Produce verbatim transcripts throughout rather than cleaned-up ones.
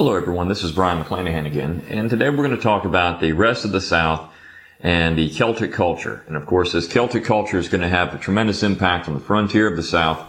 Hello everyone, this is Brian McClanahan again, and today we're going to talk about the rest of the South and the Celtic culture. And of course, this Celtic culture is going to have a tremendous impact on the frontier of the South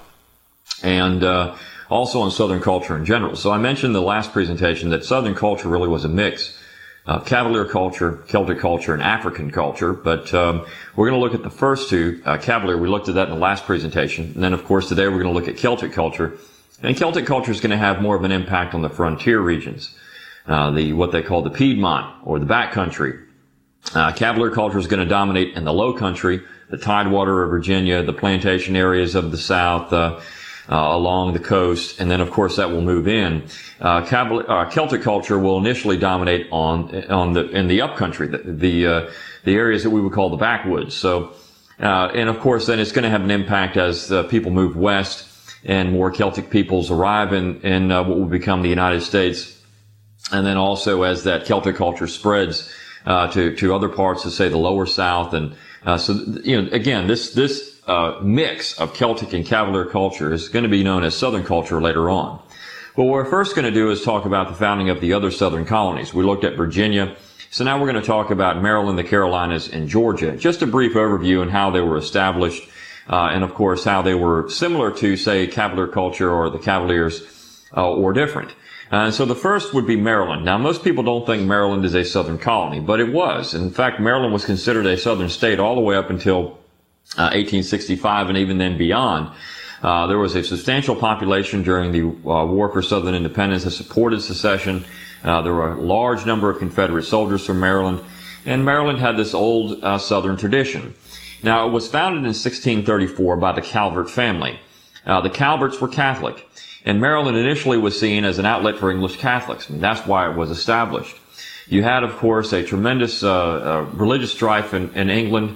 and uh, also on Southern culture in general. So I mentioned in the last presentation that Southern culture really was a mix of Cavalier culture, Celtic culture, and African culture. But um, we're going to look at the first two. Uh, Cavalier, we looked at that in the last presentation. And then, of course, today we're going to look at Celtic culture. And Celtic culture is going to have more of an impact on the frontier regions, uh, the what they call the Piedmont or the backcountry. Uh, Cavalier culture is going to dominate in the Low Country, the Tidewater of Virginia, the plantation areas of the South, uh, uh, along the coast, and then of course that will move in. Uh, Cavalier, uh, Celtic culture will initially dominate on on the in the upcountry, the the, uh, the areas that we would call the backwoods. So, uh, and of course then it's going to have an impact as uh, people move west and more Celtic peoples arrive in, in uh, what will become the United States. And then also as that Celtic culture spreads uh, to, to other parts of, say, the lower South. And uh, so, you know, again, this, this uh, mix of Celtic and Cavalier culture is going to be known as Southern culture later on. Well, what we're first going to do is talk about the founding of the other Southern colonies. We looked at Virginia. So now we're going to talk about Maryland, the Carolinas, and Georgia. Just a brief overview on how they were established. Uh, and of course, how they were similar to, say, Cavalier culture or the Cavaliers, uh, or different. Uh, and so the first would be Maryland. Now, most people don't think Maryland is a southern colony, but it was. In fact, Maryland was considered a southern state all the way up until uh, eighteen sixty-five and even then beyond. Uh, there was a substantial population during the uh, War for Southern Independence that supported secession. Uh, there were a large number of Confederate soldiers from Maryland, and Maryland had this old uh, southern tradition. Now, it was founded in sixteen thirty-four by the Calvert family. Uh, the Calverts were Catholic, and Maryland initially was seen as an outlet for English Catholics. I mean, that's why it was established. You had, of course, a tremendous uh, uh, religious strife in, in England.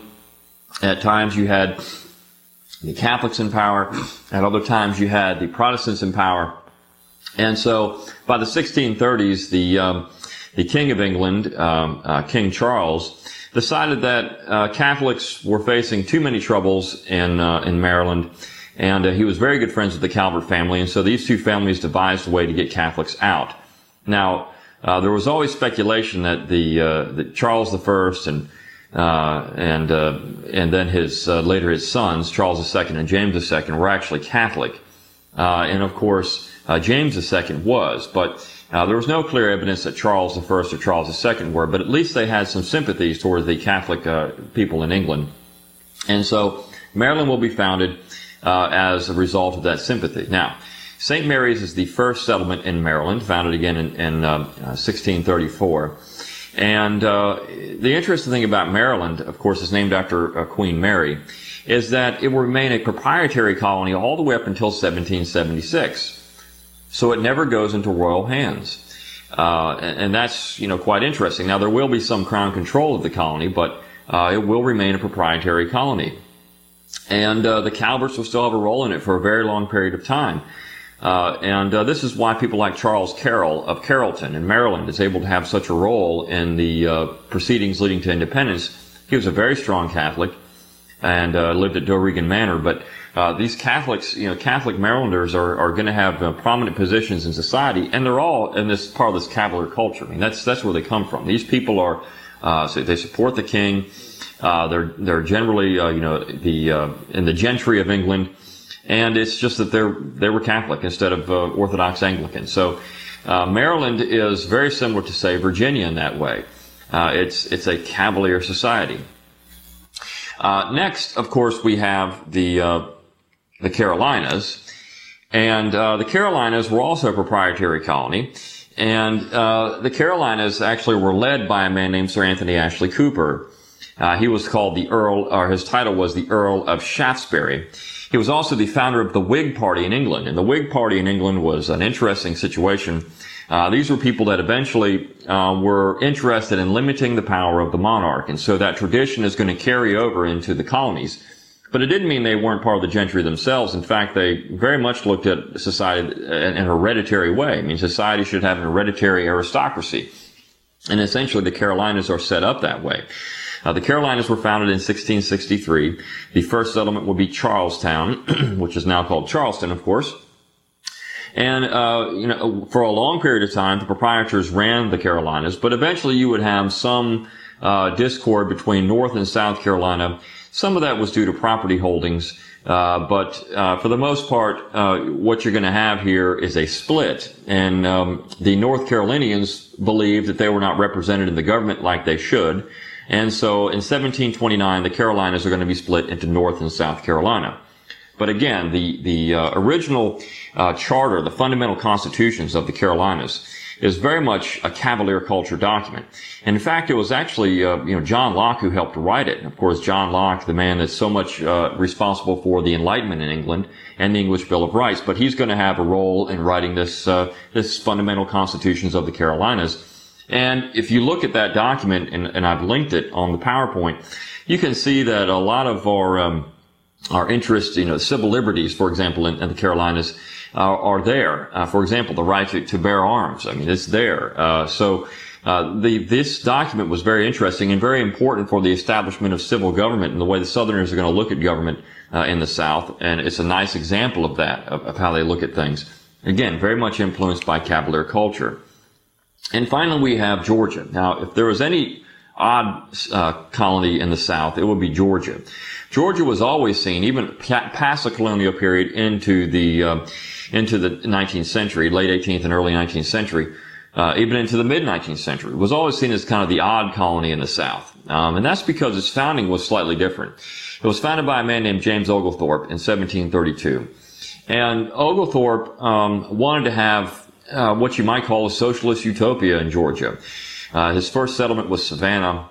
At times you had the Catholics in power. At other times you had the Protestants in power. And so by the sixteen thirties, the um, the King of England, um, uh, King Charles, decided that uh, Catholics were facing too many troubles in uh, in Maryland, and uh, he was very good friends with the Calvert family, and so these two families devised a way to get Catholics out. Now, uh, there was always speculation that the uh, that Charles the First and uh, and uh, and then his uh, later his sons, Charles the Second and James the Second, were actually Catholic, uh, and of course uh, James the Second was, but Uh, there was no clear evidence that Charles the First or Charles the Second were, but at least they had some sympathies towards the Catholic uh, people in England. And so Maryland will be founded uh, as a result of that sympathy. Now, Saint Mary's is the first settlement in Maryland, founded again in, in uh, sixteen thirty-four. And uh, the interesting thing about Maryland, of course, is named after uh, Queen Mary, is that it will remain a proprietary colony all the way up until seventeen seventy-six. So it never goes into royal hands. Uh, and, and that's, you know, quite interesting. Now, there will be some crown control of the colony, but uh, it will remain a proprietary colony. And uh, the Calverts will still have a role in it for a very long period of time. Uh, and uh, this is why people like Charles Carroll of Carrollton in Maryland is able to have such a role in the uh, proceedings leading to independence. He was a very strong Catholic and uh, lived at Doregan Manor, but Uh, these Catholics, you know, Catholic Marylanders are, are going to have uh, prominent positions in society, and they're all in this part of this Cavalier culture. I mean, that's that's where they come from. These people are, uh, so they support the king. Uh, they're they're generally, uh, you know, the uh, in the gentry of England, and it's just that they're they were Catholic instead of uh, Orthodox Anglican. So uh, Maryland is very similar to, say, Virginia in that way. Uh, it's it's a Cavalier society. Uh, next, of course, we have the uh, the Carolinas, and uh, the Carolinas were also a proprietary colony, and uh, the Carolinas actually were led by a man named Sir Anthony Ashley Cooper. Uh, he was called the Earl, or his title was the Earl of Shaftesbury. He was also the founder of the Whig Party in England, and the Whig Party in England was an interesting situation. Uh, these were people that eventually uh, were interested in limiting the power of the monarch, and so that tradition is going to carry over into the colonies. But it didn't mean they weren't part of the gentry themselves. In fact, they very much looked at society in an hereditary way. I mean, society should have an hereditary aristocracy. And essentially, the Carolinas are set up that way. Uh, the Carolinas were founded in sixteen sixty-three. The first settlement will be Charlestown, which is now called Charleston, of course. And, uh, you know, for a long period of time, the proprietors ran the Carolinas, but eventually you would have some, uh, discord between North and South Carolina. Some of that was due to property holdings. Uh, but, uh, for the most part, uh, what you're going to have here is a split. And, um, the North Carolinians believed that they were not represented in the government like they should. And so in seventeen twenty-nine, the Carolinas are going to be split into North and South Carolina. But again, the, the, uh, original, uh, charter, the fundamental constitutions of the Carolinas is very much a Cavalier culture document. And in fact, it was actually, uh, you know, John Locke who helped write it. Of course, John Locke, the man that's so much, uh, responsible for the Enlightenment in England and the English Bill of Rights, but he's going to have a role in writing this, uh, this fundamental constitutions of the Carolinas. And if you look at that document, and, and I've linked it on the PowerPoint, you can see that a lot of our, um, our interests, you know, civil liberties, for example, in, in the Carolinas, uh, are there. Uh, for example, the right to, to bear arms. I mean, it's there. Uh, so, uh, the, this document was very interesting and very important for the establishment of civil government and the way the Southerners are going to look at government, uh, in the South. And it's a nice example of that, of, of how they look at things. Again, very much influenced by Cavalier culture. And finally, we have Georgia. Now, if there was any odd uh, colony in the South, it would be Georgia. Georgia was always seen, even past the colonial period into the uh, into the nineteenth century, late eighteenth and early nineteenth century, uh, even into the mid nineteenth century, was always seen as kind of the odd colony in the South. Um, and that's because its founding was slightly different. It was founded by a man named James Oglethorpe in seventeen thirty-two. And Oglethorpe um, wanted to have Uh, what you might call a socialist utopia in Georgia. Uh, his first settlement was Savannah,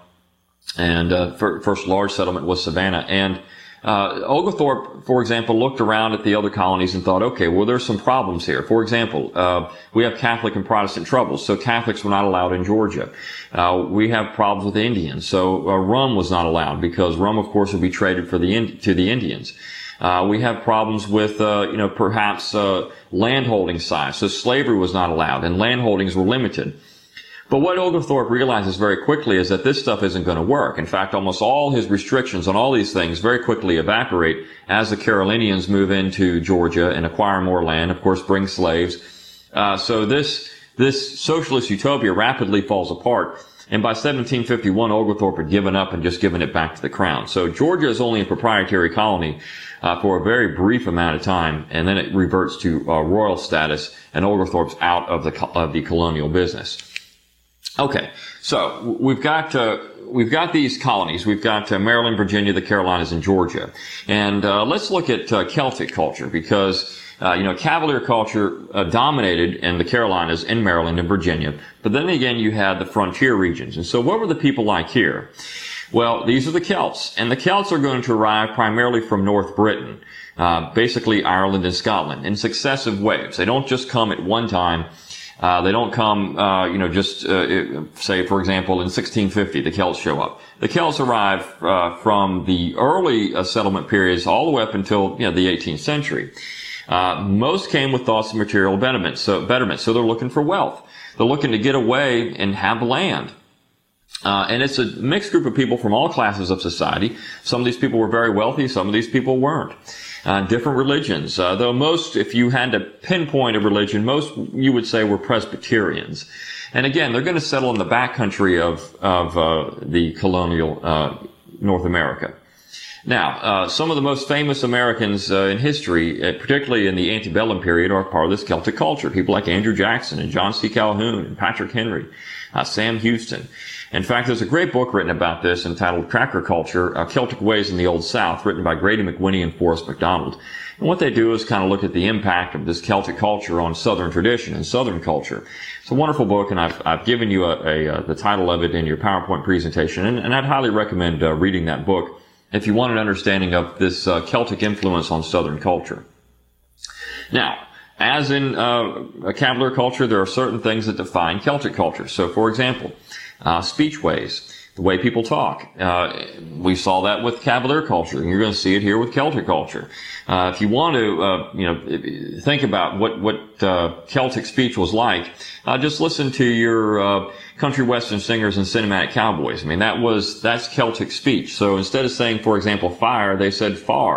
and uh, fir- first large settlement was Savannah. And uh, Oglethorpe, for example, looked around at the other colonies and thought, okay, well, there's some problems here. For example, uh, we have Catholic and Protestant troubles, so Catholics were not allowed in Georgia. Uh, we have problems with the Indians, so uh, rum was not allowed because rum, of course, would be traded for the Indi- to the Indians. Uh, we have problems with, uh, you know, perhaps, uh, landholding size. So slavery was not allowed and landholdings were limited. But what Oglethorpe realizes very quickly is that this stuff isn't going to work. In fact, almost all his restrictions on all these things very quickly evaporate as the Carolinians move into Georgia and acquire more land, of course, bring slaves. Uh, so this, this socialist utopia rapidly falls apart. And by seventeen fifty-one, Oglethorpe had given up and just given it back to the crown. So Georgia is only a proprietary colony uh, for a very brief amount of time, and then it reverts to uh, royal status, and Oglethorpe's out of the of the colonial business. Okay, so we've got uh, we've got these colonies. We've got uh, Maryland, Virginia, the Carolinas, and Georgia. And uh, let's look at uh, Celtic culture because. Uh, you know, Cavalier culture uh, dominated in the Carolinas, in Maryland, and Virginia. But then again, you had the frontier regions. And so what were the people like here? Well, these are the Celts. And the Celts are going to arrive primarily from North Britain, uh, basically Ireland and Scotland, in successive waves. They don't just come at one time. Uh, they don't come, uh, you know, just, uh, say, for example, in sixteen fifty, the Celts show up. The Celts arrive uh, from the early uh, settlement periods all the way up until, you know, the eighteenth century. Uh, most came with thoughts of material betterment, so betterment. So they're looking for wealth. They're looking to get away and have land. Uh, and it's a mixed group of people from all classes of society. Some of these people were very wealthy. Some of these people weren't. Uh, different religions. Uh, though most, if you had to pinpoint a religion, most you would say were Presbyterians. And again, they're going to settle in the backcountry of, of, uh, the colonial, uh, North America. Now, uh, some of the most famous Americans uh, in history, uh, particularly in the antebellum period, are part of this Celtic culture. People like Andrew Jackson and John C. Calhoun and Patrick Henry, uh, Sam Houston. In fact, there's a great book written about this entitled Cracker Culture, uh, Celtic Ways in the Old South, written by Grady McWhinney and Forrest McDonald. And what they do is kind of look at the impact of this Celtic culture on Southern tradition and Southern culture. It's a wonderful book, and I've, I've given you a, a, a, the title of it in your PowerPoint presentation, and, and I'd highly recommend uh, reading that book if you want an understanding of this uh, Celtic influence on Southern culture. Now, as in uh, a Cavalier culture, there are certain things that define Celtic culture. So, for example, uh, speech ways, the way people talk. Uh, we saw that with Cavalier culture, and you're going to see it here with Celtic culture. Uh, if you want to, uh, you know, think about what what uh, Celtic speech was like, uh, just listen to your uh, country western singers and cinematic cowboys. I mean, that was that's Celtic speech. So instead of saying, for example, fire, they said far.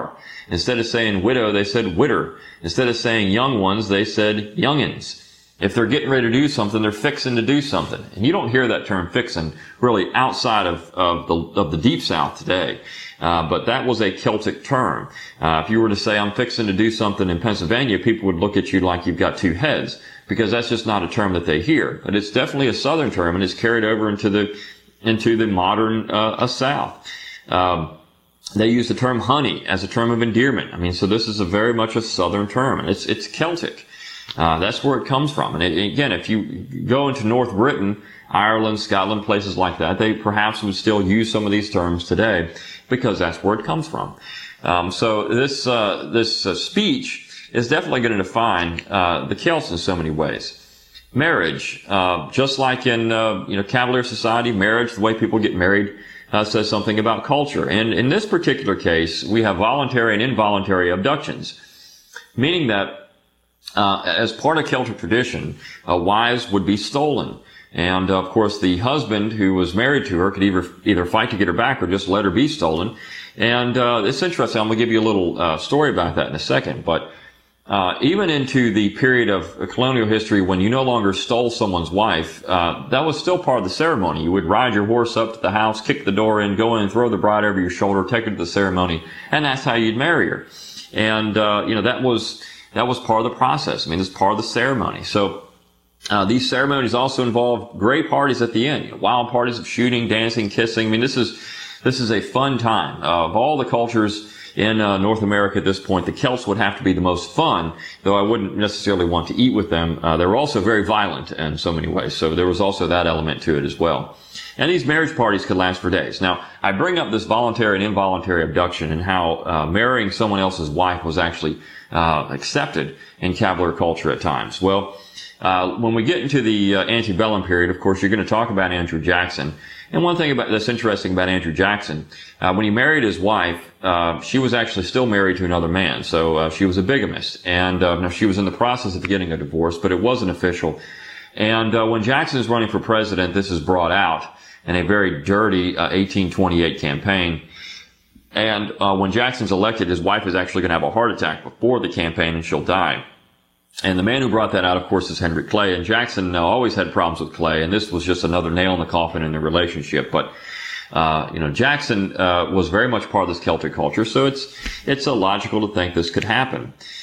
Instead of saying widow, they said widder. Instead of saying young ones, they said youngins. If they're getting ready to do something, they're fixing to do something. And you don't hear that term fixing really outside of, of the, of the Deep South today. Uh, but that was a Celtic term. Uh, if you were to say, I'm fixing to do something in Pennsylvania, people would look at you like you've got two heads, because that's just not a term that they hear. But it's definitely a Southern term, and it's carried over into the, into the modern, uh, uh South. Um, they use the term honey as a term of endearment. I mean, so this is a very much a Southern term, and it's, it's Celtic. Uh, that's where it comes from. And it, again, if you go into North Britain, Ireland, Scotland, places like that, they perhaps would still use some of these terms today because that's where it comes from. Um, so this, uh, this uh, speech is definitely going to define, uh, the Celts in so many ways. Marriage, uh, just like in, uh, you know, Cavalier society, marriage, the way people get married, uh, says something about culture. And in this particular case, we have voluntary and involuntary abductions, meaning that Uh, as part of Celtic tradition, uh, wives would be stolen. And, uh, of course, the husband who was married to her could either, either fight to get her back or just let her be stolen. And, uh, it's interesting. I'm going to give you a little, uh, story about that in a second. But, uh, even into the period of colonial history when you no longer stole someone's wife, uh, that was still part of the ceremony. You would ride your horse up to the house, kick the door in, go in and throw the bride over your shoulder, take her to the ceremony, and that's how you'd marry her. And, uh, you know, that was, That was part of the process. I mean, it's part of the ceremony. So, uh, these ceremonies also involve great parties at the end. You know, wild parties of shooting, dancing, kissing. I mean, this is, this is a fun time. Uh, of all the cultures in, uh, North America at this point, the Celts would have to be the most fun, though I wouldn't necessarily want to eat with them. Uh, they were also very violent in so many ways. So there was also that element to it as well. And these marriage parties could last for days. Now, I bring up this voluntary and involuntary abduction and how, uh, marrying someone else's wife was actually Uh, accepted in Cavalier culture at times. Well, uh, when we get into the uh, antebellum period, of course, you're going to talk about Andrew Jackson. And one thing about that's interesting about Andrew Jackson, uh, when he married his wife, uh, she was actually still married to another man. So uh, she was a bigamist, and uh, now she was in the process of getting a divorce, but it wasn't official. And uh, when Jackson is running for president, this is brought out in a very dirty uh, eighteen twenty-eight campaign. And uh, when Jackson's elected, his wife is actually going to have a heart attack before the campaign, and she'll die. And the man who brought that out, of course, is Henry Clay. And Jackson uh, always had problems with Clay, and this was just another nail in the coffin in their relationship. But uh, you know, Jackson uh, was very much part of this Celtic culture, so it's it's illogical to think this could happen.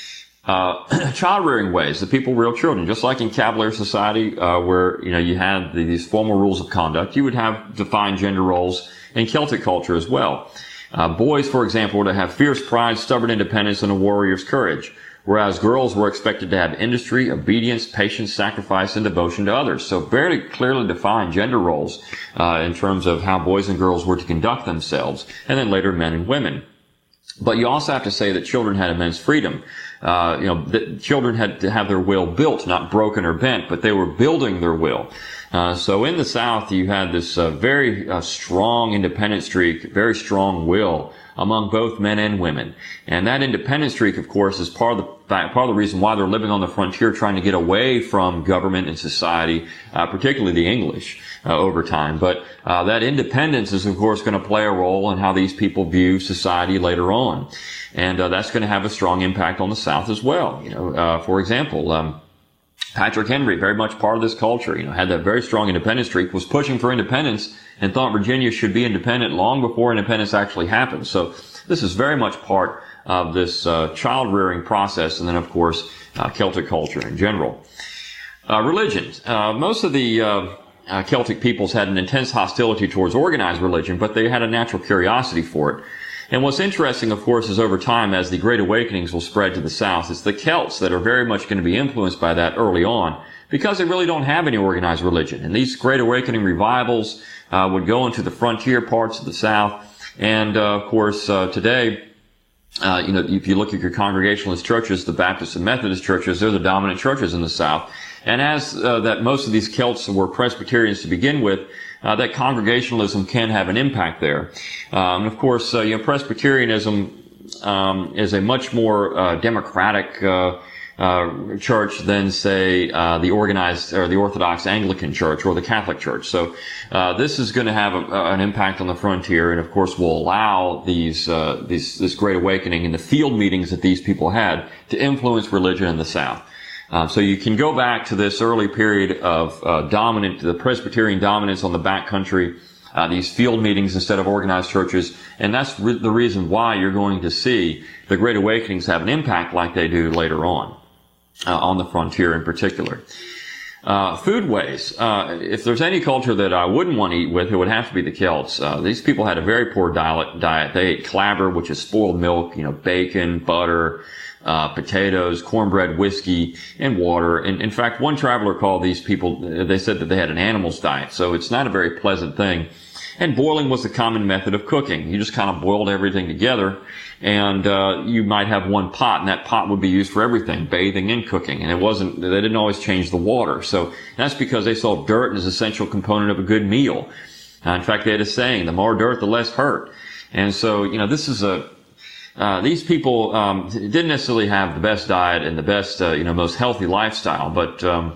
Uh, child rearing ways that people rear children, just like in Cavalier society, uh, where you know you had these formal rules of conduct, you would have defined gender roles in Celtic culture as well. Uh, boys, for example, were to have fierce pride, stubborn independence, and a warrior's courage, whereas girls were expected to have industry, obedience, patience, sacrifice, and devotion to others. So very clearly defined gender roles uh, in terms of how boys and girls were to conduct themselves, and then later men and women. But you also have to say that children had immense freedom. Uh, you know, that children had to have their will built, not broken or bent, but they were building their will. Uh, so in the South, you had this uh, very uh, strong independent streak, very strong will among both men and women. And that independent streak, of course, is part of the fact, part of the reason why they're living on the frontier, trying to get away from government and society, uh, particularly the English, uh, over time. But uh, that independence is, of course, going to play a role in how these people view society later on. And uh, that's going to have a strong impact on the South as well. You know, uh, for example, um, Patrick Henry, very much part of this culture, you know, had that very strong independent streak, was pushing for independence, and thought Virginia should be independent long before independence actually happened. So this is very much part of this uh, child rearing process, and then, of course, uh, Celtic culture in general. Uh, religion. Uh, most of the uh, uh, Celtic peoples had an intense hostility towards organized religion, but they had a natural curiosity for it. And what's interesting, of course, is over time, as the Great Awakenings will spread to the South, it's the Celts that are very much going to be influenced by that early on, because they really don't have any organized religion. And these Great Awakening revivals uh, would go into the frontier parts of the South. And, uh, of course, uh, today, uh, you know, if you look at your Congregationalist churches, the Baptist and Methodist churches, they're the dominant churches in the South. And as uh, that most of these Celts were Presbyterians to begin with, uh, that Congregationalism can have an impact there. Um, of course, uh, you know, Presbyterianism um, is a much more uh, democratic uh, uh, church than, say, uh, the organized or the Orthodox Anglican Church or the Catholic Church. So uh, this is going to have a, an impact on the frontier, and of course will allow these, uh, these this Great Awakening and the field meetings that these people had to influence religion in the South. Uh, so you can go back to this early period of uh, dominant, the Presbyterian dominance on the backcountry, uh, these field meetings instead of organized churches, and that's re- the reason why you're going to see the Great Awakenings have an impact like they do later on, uh, on the frontier in particular. Uh, foodways. Uh, if there's any culture that I wouldn't want to eat with, it would have to be the Celts. Uh, these people had a very poor diet, diet. They ate clabber, which is spoiled milk, you know, bacon, butter, Uh, potatoes, cornbread, whiskey, and water. And in fact, one traveler called these people, they said that they had an animal's diet, so it's not a very pleasant thing. And boiling was the common method of cooking. You just kind of boiled everything together, and uh, you might have one pot, and that pot would be used for everything, bathing and cooking. And it wasn't, they didn't always change the water. So that's because they saw dirt as an essential component of a good meal. Uh, in fact, they had a saying, the more dirt, the less hurt. And so, you know, this is a, Uh, these people um, didn't necessarily have the best diet and the best, uh, you know, most healthy lifestyle, but um,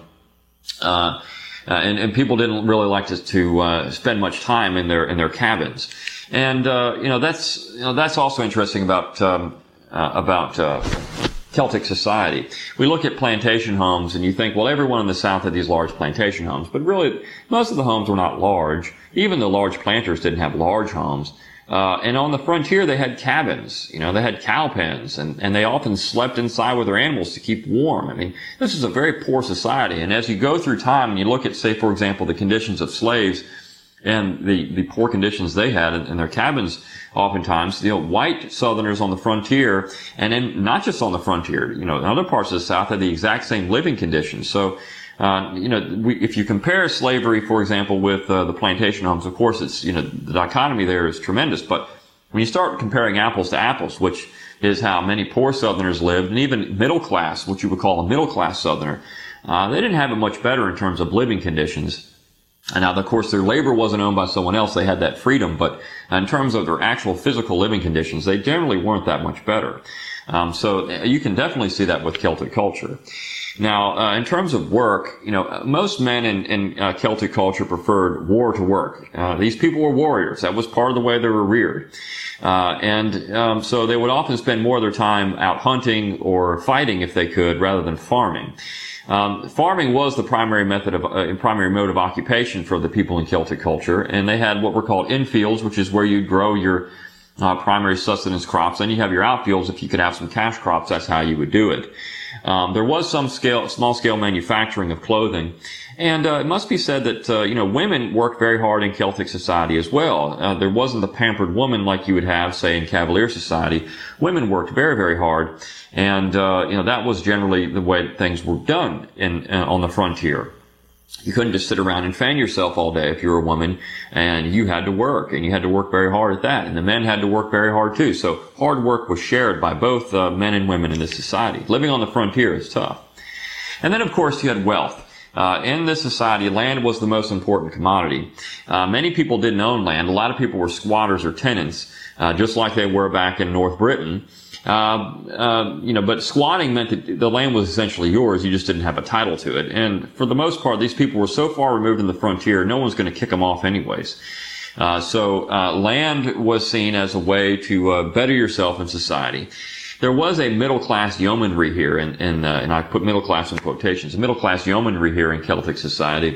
uh, uh, and, and people didn't really like to, to uh, spend much time in their in their cabins, and uh, you know that's you know that's also interesting about um, uh, about uh, Celtic society. We look at plantation homes, and you think, well, everyone in the South had these large plantation homes, but really most of the homes were not large. Even the large planters didn't have large homes. Uh, and on the frontier, they had cabins, you know, they had cow pens, and, and they often slept inside with their animals to keep warm. I mean, this is a very poor society. And as you go through time and you look at, say, for example, the conditions of slaves and the, the poor conditions they had in, in their cabins, oftentimes, you know, white Southerners on the frontier, and then not just on the frontier, you know, in other parts of the South had the exact same living conditions. So, Uh, you know, we, if you compare slavery, for example, with uh, the plantation homes, of course, it's, you know, the dichotomy there is tremendous. But when you start comparing apples to apples, which is how many poor Southerners lived, and even middle class, what you would call a middle class Southerner, uh, they didn't have it much better in terms of living conditions. And now, of course, their labor wasn't owned by someone else. They had that freedom. But in terms of their actual physical living conditions, they generally weren't that much better. Um, so you can definitely see that with Celtic culture. Now, uh, in terms of work, you know, most men in, in uh, Celtic culture preferred war to work. Uh, these people were warriors. That was part of the way they were reared. Uh, and um, so they would often spend more of their time out hunting or fighting if they could, rather than farming. Um, farming was the primary method of, uh, primary mode of occupation for the people in Celtic culture, and they had what were called infields, which is where you grow your uh, primary sustenance crops. Then you have your outfields. If you could have some cash crops, that's how you would do it. Um, there was some scale, small-scale manufacturing of clothing, and uh, it must be said that uh, you know women worked very hard in Celtic society as well. Uh, there wasn't the pampered woman like you would have, say, in Cavalier society. Women worked very, very hard, and uh, you know that was generally the way things were done in uh, on the frontier. You couldn't just sit around and fan yourself all day if you were a woman, and you had to work, and you had to work very hard at that. And the men had to work very hard too. So hard work was shared by both uh, men and women in this society. Living on the frontier is tough. And then, of course, you had wealth. Uh, in this society, land was the most important commodity. Uh, many people didn't own land. A lot of people were squatters or tenants, uh, just like they were back in North Britain. Uh, uh, you know, but squatting meant that the land was essentially yours. You just didn't have a title to it. And for the most part, these people were so far removed in the frontier, no one's going to kick them off anyways. Uh, so, uh, land was seen as a way to, uh, better yourself in society. There was a middle class yeomanry here, and, and, uh, and I put middle class in quotations, a middle class yeomanry here in Celtic society.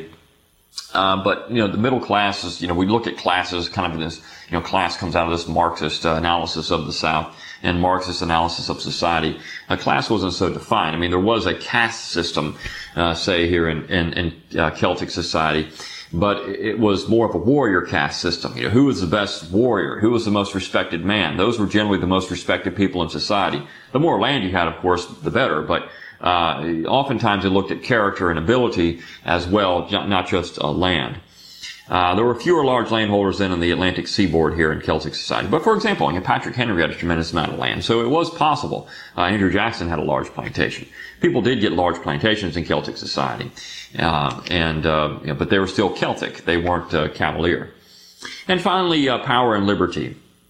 Uh, but, you know, the middle class is, you know, we look at classes kind of in this, you know, class comes out of this Marxist uh, analysis of the South and Marxist analysis of society. A class wasn't so defined. I mean, there was a caste system, uh, say here in, in, in uh, Celtic society, but it was more of a warrior caste system. You know, who was the best warrior? Who was the most respected man? Those were generally the most respected people in society. The more land you had, of course, the better, but Uh, oftentimes they looked at character and ability as well, not just uh, land. Uh, there were fewer large landholders than in the Atlantic seaboard here in Celtic society. But for example, you know, Patrick Henry had a tremendous amount of land, so it was possible. Uh, Andrew Jackson had a large plantation. People did get large plantations in Celtic society, uh, and uh, you know, but they were still Celtic. They weren't uh, Cavalier. And finally, uh, power and liberty.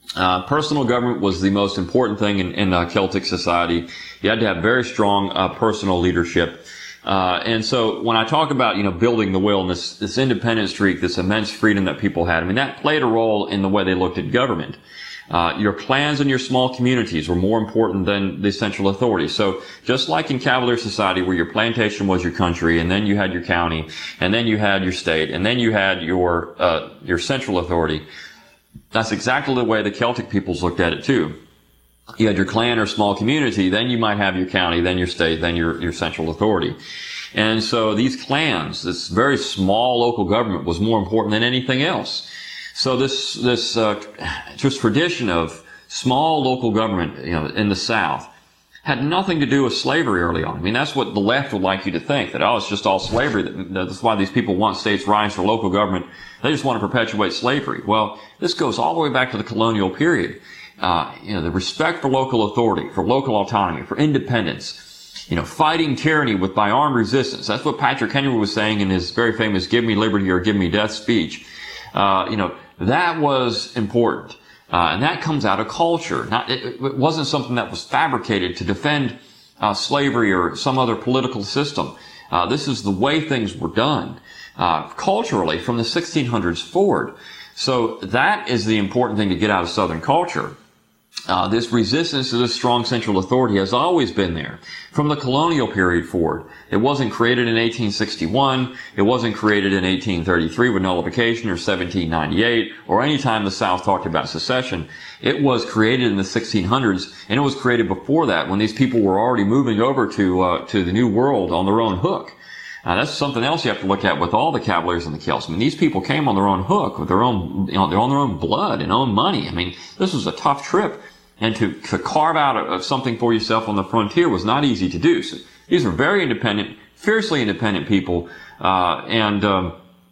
Uh, personal government was the most important thing in, in uh, Celtic society. You had to have very strong uh, personal leadership. Uh, and so when I talk about, you know, building the will and this, this independent streak, this immense freedom that people had, I mean, that played a role in the way they looked at government. Uh, your clans and your small communities were more important than the central authority. So just like in Cavalier society where your plantation was your country, and then you had your county, and then you had your state, and then you had your, uh, your central authority, that's exactly the way the Celtic peoples looked at it too. You had your clan or small community, then you might have your county, then your state, then your, your central authority. And so these clans, this very small local government was more important than anything else. So this, this, uh, just tradition of small local government, you know, in the South had nothing to do with slavery early on. I mean, that's what the left would like you to think, that, oh, it's just all slavery. That's why these people want states' rights for local government. They just want to perpetuate slavery. Well, this goes all the way back to the colonial period. Uh, you know, the respect for local authority, for local autonomy, for independence, you know, fighting tyranny with by armed resistance. That's what Patrick Henry was saying in his very famous "Give Me Liberty or Give Me Death" speech. Uh, you know, that was important. Uh, and that comes out of culture. Not, it, it wasn't something that was fabricated to defend uh, slavery or some other political system. Uh, this is the way things were done uh, culturally from the sixteen hundreds forward. So that is the important thing to get out of Southern culture. Uh, this resistance to this strong central authority has always been there from the colonial period forward. It wasn't created in eighteen sixty-one. It wasn't created in eighteen thirty-three with nullification or seventeen ninety-eight or any time the South talked about secession. It was created in the sixteen hundreds, and it was created before that when these people were already moving over to uh, to the New World on their own hook. Now, that's something else you have to look at with all the Cavaliers and the Celts. I mean, these people came on their own hook with their own, you know, they're on their own blood and own money. I mean, this was a tough trip. And to, to carve out a, a something for yourself on the frontier was not easy to do. So these were very independent, fiercely independent people. Uh, and, um,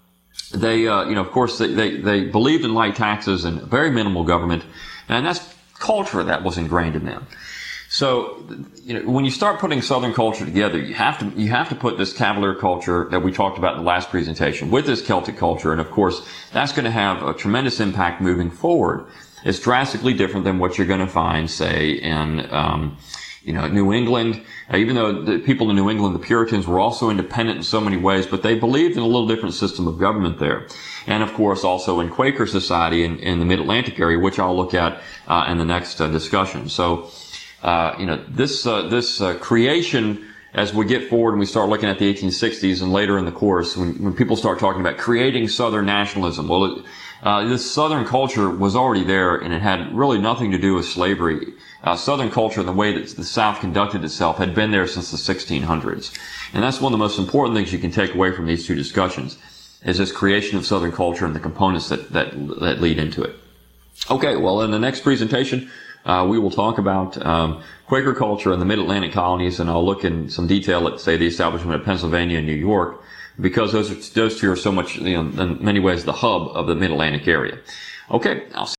they, uh, you know, of course, they, they, they believed in light taxes and very minimal government. And that's culture that was ingrained in them. So, you know, when you start putting Southern culture together, you have to, you have to put this Cavalier culture that we talked about in the last presentation with this Celtic culture. And of course, that's going to have a tremendous impact moving forward. It's drastically different than what you're going to find, say, in, um, you know, New England. Uh, even though the people in New England, the Puritans, were also independent in so many ways, but they believed in a little different system of government there. And of course, also in Quaker society in, in the Mid-Atlantic area, which I'll look at uh, in the next uh, discussion. So, uh, you know, this uh, this uh, creation, as we get forward and we start looking at the eighteen sixties and later in the course, when, when people start talking about creating Southern nationalism, well, it, Uh, this Southern culture was already there, and it had really nothing to do with slavery. Uh, Southern culture, the way that the South conducted itself, had been there since the sixteen hundreds. And that's one of the most important things you can take away from these two discussions, is this creation of Southern culture and the components that, that, that lead into it. Okay, well, in the next presentation, uh, we will talk about um, Quaker culture in the Mid-Atlantic colonies, and I'll look in some detail at, say, the establishment of Pennsylvania and New York, because those are, those two are so much, you know, in many ways, the hub of the Mid-Atlantic area. Okay, I'll see